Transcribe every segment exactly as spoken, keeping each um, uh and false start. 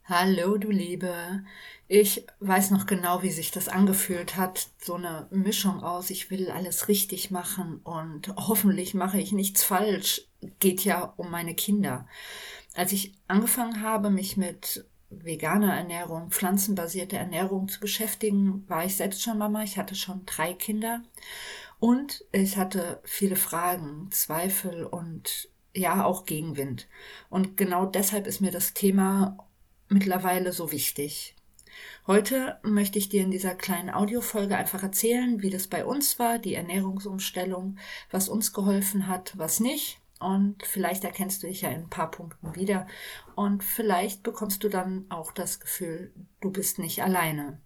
Hallo, du Liebe. Ich weiß noch genau, wie sich das angefühlt hat. So eine Mischung aus, ich will alles richtig machen und hoffentlich mache ich nichts falsch. Geht ja um meine Kinder. Als ich angefangen habe, mich mit veganer Ernährung, pflanzenbasierter Ernährung zu beschäftigen, war ich selbst schon Mama. Ich hatte schon drei Kinder und ich hatte viele Fragen, Zweifel und ja, auch Gegenwind. Und genau deshalb ist mir das Thema mittlerweile so wichtig. Heute möchte ich dir in dieser kleinen Audiofolge einfach erzählen, wie das bei uns war, die Ernährungsumstellung, was uns geholfen hat, was nicht. Und vielleicht erkennst du dich ja in ein paar Punkten wieder. Und vielleicht bekommst du dann auch das Gefühl, du bist nicht alleine.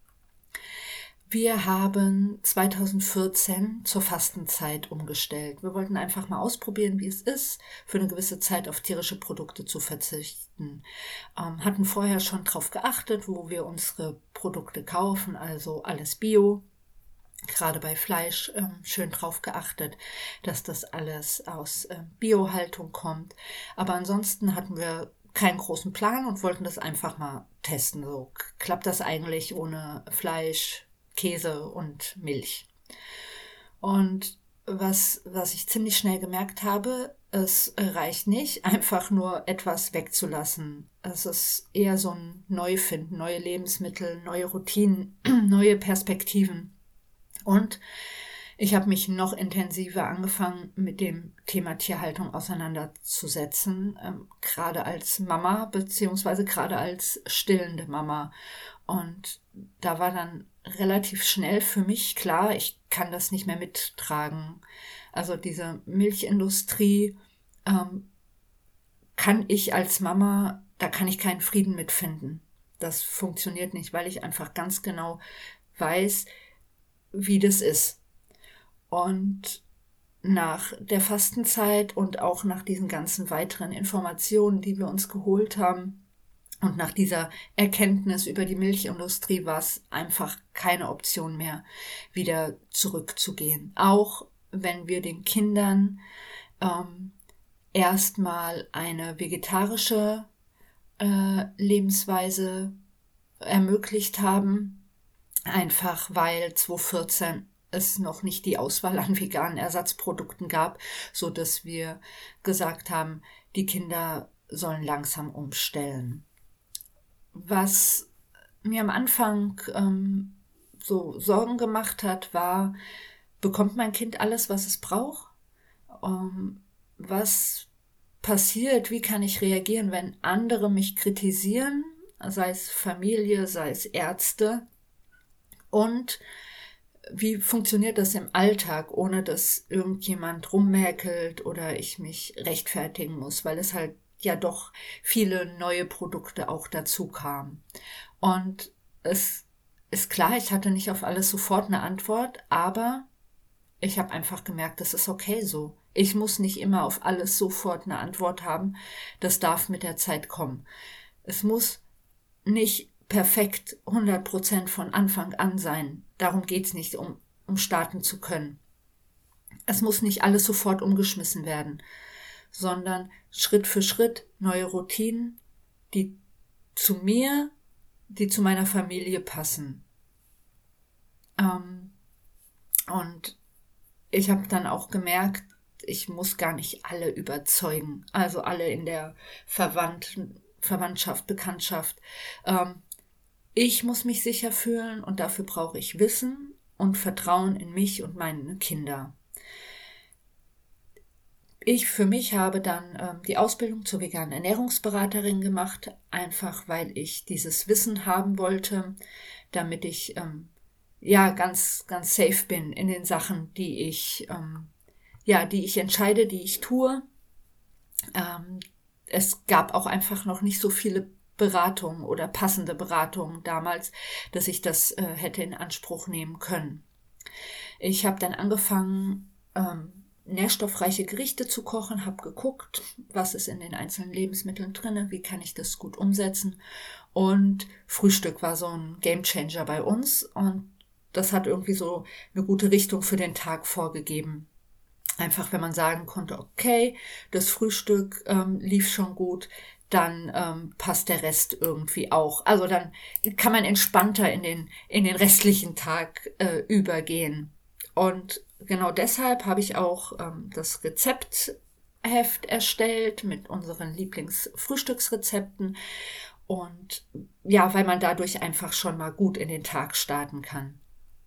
Wir haben zweitausendvierzehn zur Fastenzeit umgestellt. Wir wollten einfach mal ausprobieren, wie es ist, für eine gewisse Zeit auf tierische Produkte zu verzichten. Ähm, hatten vorher schon drauf geachtet, wo wir unsere Produkte kaufen, also alles Bio. Gerade bei Fleisch ähm, schön drauf geachtet, dass das alles aus äh, Biohaltung kommt. Aber ansonsten hatten wir keinen großen Plan und wollten das einfach mal testen. So klappt das eigentlich ohne Fleisch, Käse und Milch. Und was, was ich ziemlich schnell gemerkt habe, es reicht nicht, einfach nur etwas wegzulassen. Es ist eher so ein Neufinden, neue Lebensmittel, neue Routinen, neue Perspektiven. Und ich habe mich noch intensiver angefangen, mit dem Thema Tierhaltung auseinanderzusetzen, ähm, gerade als Mama, beziehungsweise gerade als stillende Mama. Und da war dann relativ schnell für mich klar, ich kann das nicht mehr mittragen. Also diese Milchindustrie ähm, kann ich als Mama, da kann ich keinen Frieden mitfinden. Das funktioniert nicht, weil ich einfach ganz genau weiß, wie das ist. Und nach der Fastenzeit und auch nach diesen ganzen weiteren Informationen, die wir uns geholt haben und nach dieser Erkenntnis über die Milchindustrie, war es einfach keine Option mehr, wieder zurückzugehen. Auch wenn wir den Kindern ähm, erstmal eine vegetarische äh, Lebensweise ermöglicht haben, einfach weil zweitausendvierzehn es noch nicht die Auswahl an veganen Ersatzprodukten gab, so dass wir gesagt haben, die Kinder sollen langsam umstellen. Was mir am Anfang ähm, so Sorgen gemacht hat, war, bekommt mein Kind alles, was es braucht? Ähm, was passiert? Wie kann ich reagieren, wenn andere mich kritisieren, sei es Familie, sei es Ärzte? Und wie funktioniert das im Alltag, ohne dass irgendjemand rummäkelt oder ich mich rechtfertigen muss, weil es halt ja doch viele neue Produkte auch dazu kamen. Und es ist klar, ich hatte nicht auf alles sofort eine Antwort, aber ich habe einfach gemerkt, das ist okay so. Ich muss nicht immer auf alles sofort eine Antwort haben. Das darf mit der Zeit kommen. Es muss nicht perfekt hundert Prozent von Anfang an sein. Darum geht's nicht, um, um starten zu können. Es muss nicht alles sofort umgeschmissen werden, sondern Schritt für Schritt neue Routinen, die zu mir, die zu meiner Familie passen. Ähm, und ich habe dann auch gemerkt, ich muss gar nicht alle überzeugen, also alle in der Verwandt Verwandtschaft, Bekanntschaft. Ähm, Ich muss mich sicher fühlen und dafür brauche ich Wissen und Vertrauen in mich und meine Kinder. Ich für mich habe dann ähm, die Ausbildung zur veganen Ernährungsberaterin gemacht, einfach weil ich dieses Wissen haben wollte, damit ich ähm, ja ganz ganz safe bin in den Sachen, die ich ähm, ja die ich entscheide, die ich tue. Ähm, es gab auch einfach noch nicht so viele Beratungen oder passende Beratungen damals, dass ich das äh, hätte in Anspruch nehmen können. Ich habe dann angefangen, ähm, nährstoffreiche Gerichte zu kochen, habe geguckt, was ist in den einzelnen Lebensmitteln drin, wie kann ich das gut umsetzen. Und Frühstück war so ein Gamechanger bei uns und das hat irgendwie so eine gute Richtung für den Tag vorgegeben. Einfach, wenn man sagen konnte, okay, das Frühstück ähm, lief schon gut, dann ähm, passt der Rest irgendwie auch. Also dann kann man entspannter in den, in den restlichen Tag äh, übergehen. Und genau deshalb habe ich auch ähm, das Rezeptheft erstellt mit unseren Lieblingsfrühstücksrezepten. Und ja, weil man dadurch einfach schon mal gut in den Tag starten kann.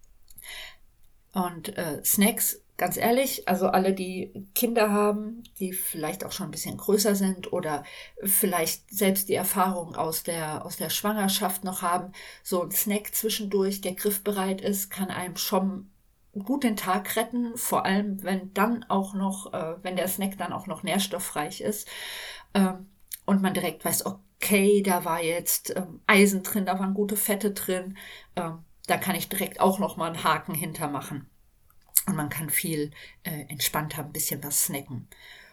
Und äh, Snacks, ganz ehrlich, also alle, die Kinder haben, die vielleicht auch schon ein bisschen größer sind oder vielleicht selbst die Erfahrung aus der, aus der Schwangerschaft noch haben, so ein Snack zwischendurch, der griffbereit ist, kann einem schon gut den Tag retten, vor allem wenn dann auch noch, äh, wenn der Snack dann auch noch nährstoffreich ist ähm, und man direkt weiß, okay, da war jetzt ähm, Eisen drin, da waren gute Fette drin, ähm, da kann ich direkt auch noch mal einen Haken hintermachen. Und man kann viel äh, entspannter ein bisschen was snacken.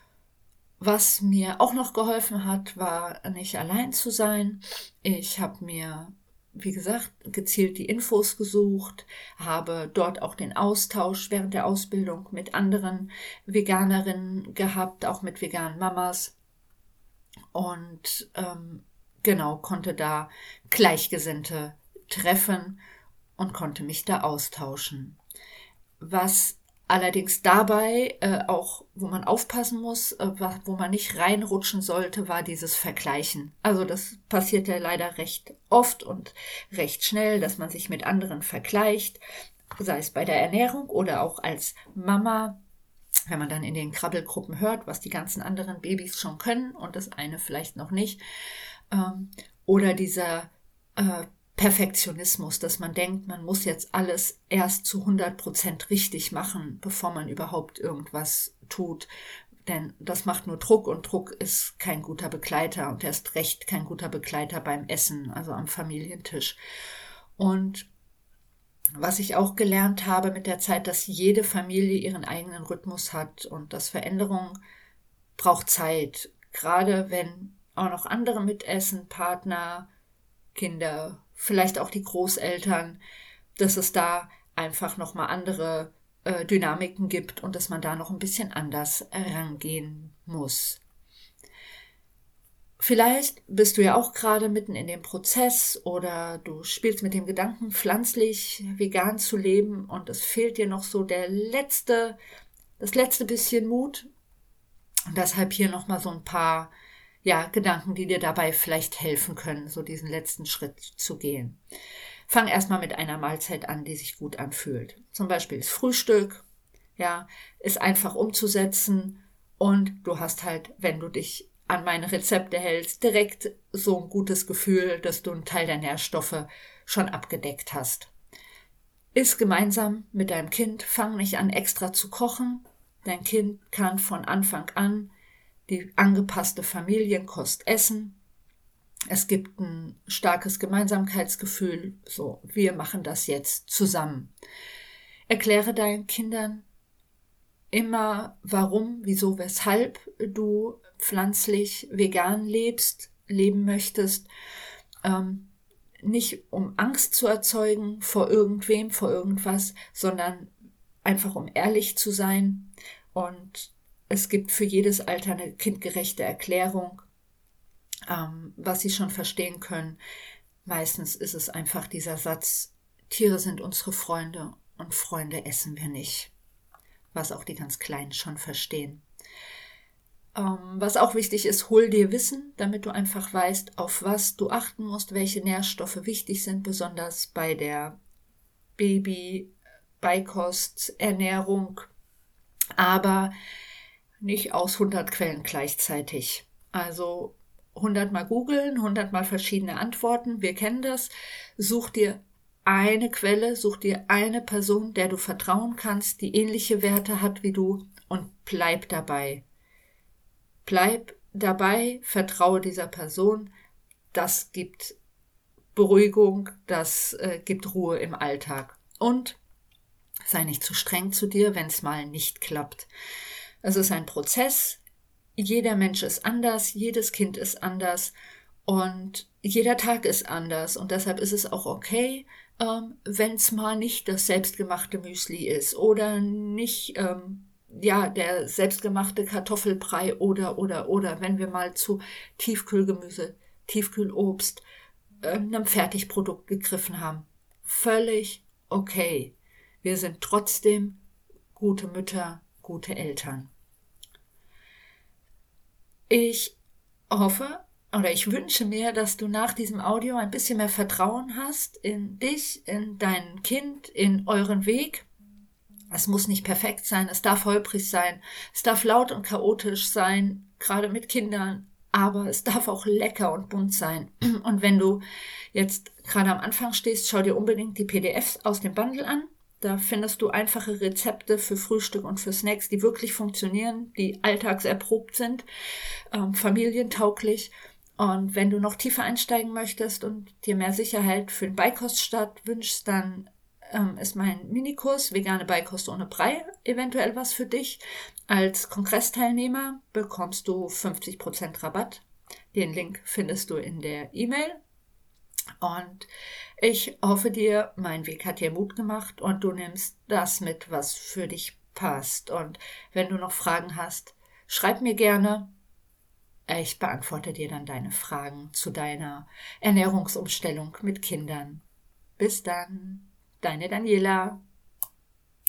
Was mir auch noch geholfen hat, war nicht allein zu sein. Ich habe mir, wie gesagt, gezielt die Infos gesucht, habe dort auch den Austausch während der Ausbildung mit anderen Veganerinnen gehabt, auch mit veganen Mamas. Und ähm, genau, konnte da Gleichgesinnte treffen und konnte mich da austauschen. Was allerdings dabei äh, auch, wo man aufpassen muss, äh, wo man nicht reinrutschen sollte, war dieses Vergleichen. Also das passiert ja leider recht oft und recht schnell, dass man sich mit anderen vergleicht, sei es bei der Ernährung oder auch als Mama, wenn man dann in den Krabbelgruppen hört, was die ganzen anderen Babys schon können und das eine vielleicht noch nicht. Ähm, oder dieser äh, Perfektionismus, dass man denkt, man muss jetzt alles erst zu hundert Prozent richtig machen, bevor man überhaupt irgendwas tut. Denn das macht nur Druck und Druck ist kein guter Begleiter und erst recht kein guter Begleiter beim Essen, also am Familientisch. Und was ich auch gelernt habe mit der Zeit, dass jede Familie ihren eigenen Rhythmus hat und dass Veränderung braucht Zeit. Gerade wenn auch noch andere mitessen, Partner, Kinder, vielleicht auch die Großeltern, dass es da einfach nochmal andere äh, Dynamiken gibt und dass man da noch ein bisschen anders herangehen muss. Vielleicht bist du ja auch gerade mitten in dem Prozess oder du spielst mit dem Gedanken, pflanzlich, vegan zu leben und es fehlt dir noch so der letzte, das letzte bisschen Mut. Und deshalb hier nochmal so ein paar ja, Gedanken, die dir dabei vielleicht helfen können, so diesen letzten Schritt zu gehen. Fang erstmal mit einer Mahlzeit an, die sich gut anfühlt. Zum Beispiel das Frühstück, ja, ist einfach umzusetzen und du hast halt, wenn du dich an meine Rezepte hältst, direkt so ein gutes Gefühl, dass du einen Teil der Nährstoffe schon abgedeckt hast. Iss gemeinsam mit deinem Kind, fang nicht an extra zu kochen. Dein Kind kann von Anfang an die angepasste Familienkost essen. Es gibt ein starkes Gemeinsamkeitsgefühl, so, wir machen das jetzt zusammen. Erkläre deinen Kindern immer, warum, wieso, weshalb du pflanzlich, vegan lebst, leben möchtest. Ähm, nicht um Angst zu erzeugen vor irgendwem, vor irgendwas, sondern einfach um ehrlich zu sein. Und es gibt für jedes Alter eine kindgerechte Erklärung, ähm, was sie schon verstehen können. Meistens ist es einfach dieser Satz, Tiere sind unsere Freunde und Freunde essen wir nicht. Was auch die ganz Kleinen schon verstehen. Ähm, was auch wichtig ist, hol dir Wissen, damit du einfach weißt, auf was du achten musst, welche Nährstoffe wichtig sind, besonders bei der Baby-Beikost-Ernährung, aber nicht aus hundert Quellen gleichzeitig. Also hundert Mal googeln, hundert Mal verschiedene Antworten, wir kennen das. Such dir eine Quelle, such dir eine Person, der du vertrauen kannst, die ähnliche Werte hat wie du und bleib dabei. Bleib dabei, vertraue dieser Person, das gibt Beruhigung, das äh, gibt Ruhe im Alltag. Und sei nicht zu streng zu dir, wenn es mal nicht klappt. Es ist ein Prozess, jeder Mensch ist anders, jedes Kind ist anders und jeder Tag ist anders und deshalb ist es auch okay, ähm, wenn es mal nicht das selbstgemachte Müsli ist oder nicht ähm, ja, der selbstgemachte Kartoffelbrei oder, oder, oder, wenn wir mal zu Tiefkühlgemüse, Tiefkühlobst, äh, einem Fertigprodukt gegriffen haben. Völlig okay. Wir sind trotzdem gute Mütter, gute Eltern. Ich hoffe oder ich wünsche mir, dass du nach diesem Audio ein bisschen mehr Vertrauen hast in dich, in dein Kind, in euren Weg. Es muss nicht perfekt sein, es darf holprig sein, es darf laut und chaotisch sein, gerade mit Kindern, aber es darf auch lecker und bunt sein. Und wenn du jetzt gerade am Anfang stehst, schau dir unbedingt die P D Fs aus dem Bundle an. Da findest du einfache Rezepte für Frühstück und für Snacks, die wirklich funktionieren, die alltagserprobt sind, ähm, familientauglich. Und wenn du noch tiefer einsteigen möchtest und dir mehr Sicherheit für den Beikoststart wünschst, dann ähm, ist mein Minikurs Vegane Beikost ohne Brei eventuell was für dich. Als Kongressteilnehmer bekommst du fünfzig Prozent Rabatt. Den Link findest du in der E-Mail. Und ich hoffe dir, mein Weg hat dir Mut gemacht und du nimmst das mit, was für dich passt. Und wenn du noch Fragen hast, schreib mir gerne. Ich beantworte dir dann deine Fragen zu deiner Ernährungsumstellung mit Kindern. Bis dann, deine Daniela.